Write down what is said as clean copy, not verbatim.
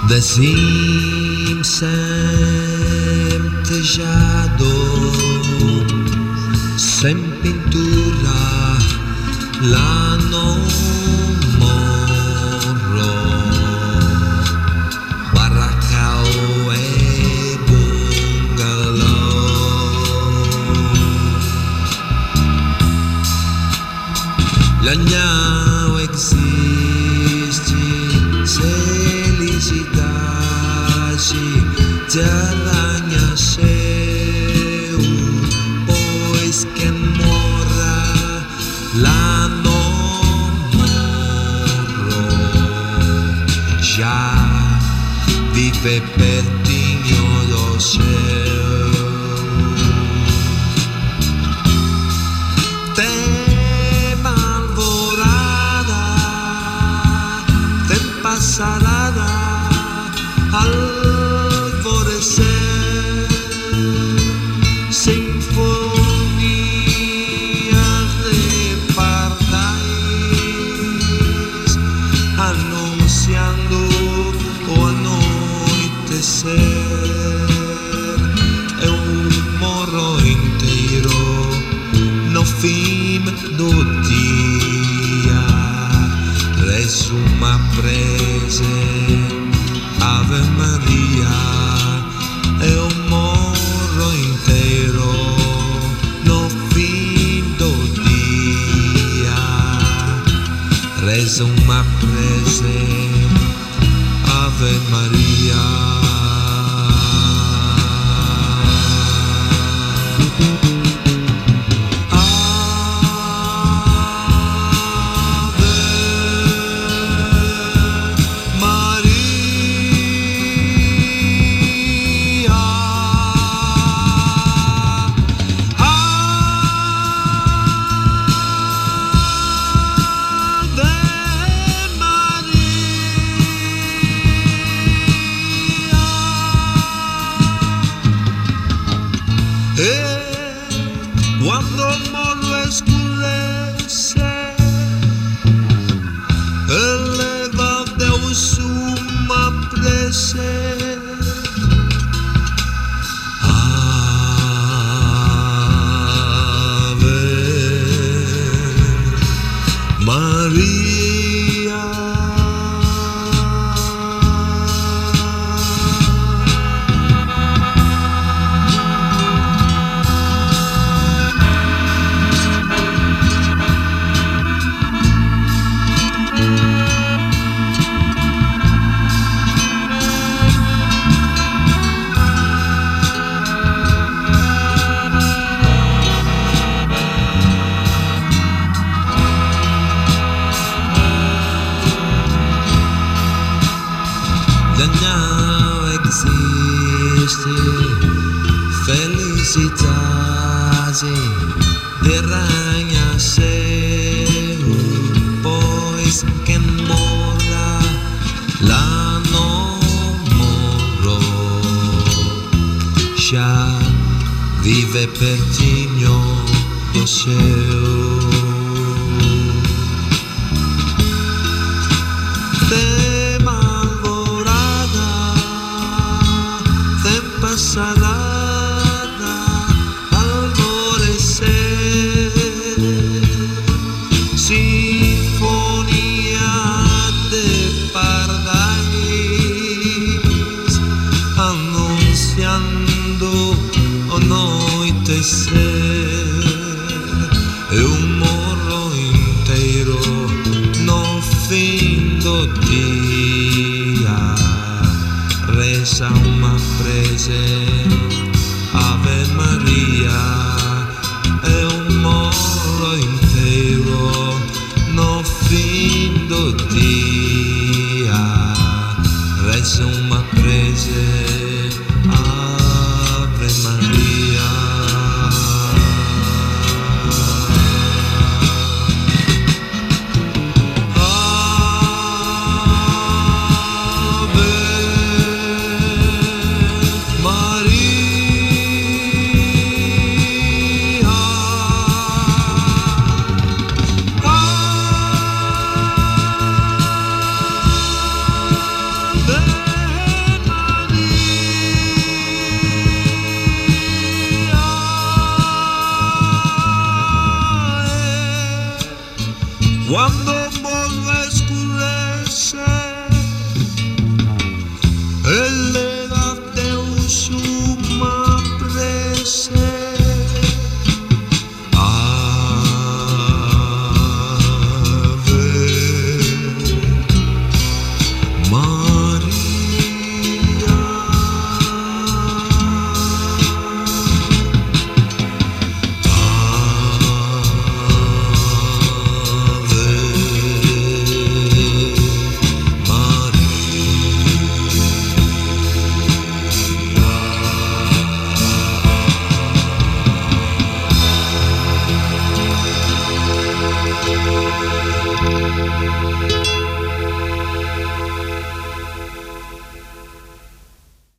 Desim sem tejado, sem pintura, lá não moro. Barracão é bungalow. Lanhau existe felicidade, terranha seu, pois quem mora lá não morro, já vive pertinho do céu. Tem alvorada, tem passarada, alvorecer, sinfonias de pardais, anunciando o anoitecer. É morro inteiro no fim do dia, reza uma prece, Ave Maria. É morro inteiro no fim do dia, reza uma prece, Ave Maria. Quando il mondo escurece, eleva Deus uma prece. Ave Maria. Não existe felicidade, derranha seu, pois quem mora lá não morro, já vive pertinho do céu. Passarada, alvorecer, sinfonia de pardais, anunciando o anoitecer. É morro inteiro no fim do dia, reza uma prece, Ave Maria. É morro inteiro no fim do dia, reza uma prece, Ave Maria.